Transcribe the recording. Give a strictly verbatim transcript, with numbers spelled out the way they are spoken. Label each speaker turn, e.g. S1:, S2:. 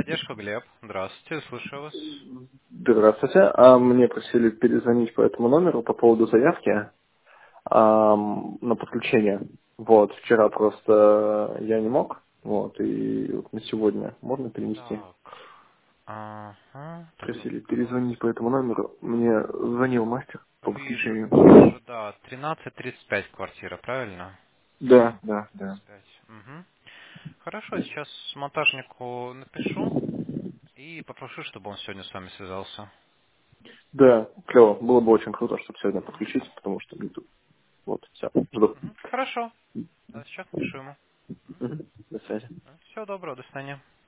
S1: Техподдержка, Глеб. Здравствуйте, слушаю вас.
S2: Здравствуйте. А мне просили перезвонить по этому номеру по поводу заявки ам, на подключение. Вот, вчера просто я не мог. Вот, и вот на сегодня можно перенести.
S1: Так. Ага. Так,
S2: Просили
S1: сколько вас?
S2: перезвонить по этому номеру. Мне звонил мастер по
S1: Вижу,
S2: подключению.
S1: вижу, да. тринадцать тридцать пять квартира, правильно?
S2: Да, да, да.
S1: тридцать пять. Угу. Хорошо, сейчас монтажнику напишу и попрошу, чтобы он сегодня с вами связался.
S2: Да, клево. Было бы очень круто, чтобы сегодня
S1: Угу.
S2: подключить, потому что мне тут вот, все, жду.
S1: Угу. Хорошо. Да, сейчас напишу ему.
S2: Мгм. До связи.
S1: Всего доброго, до свидания.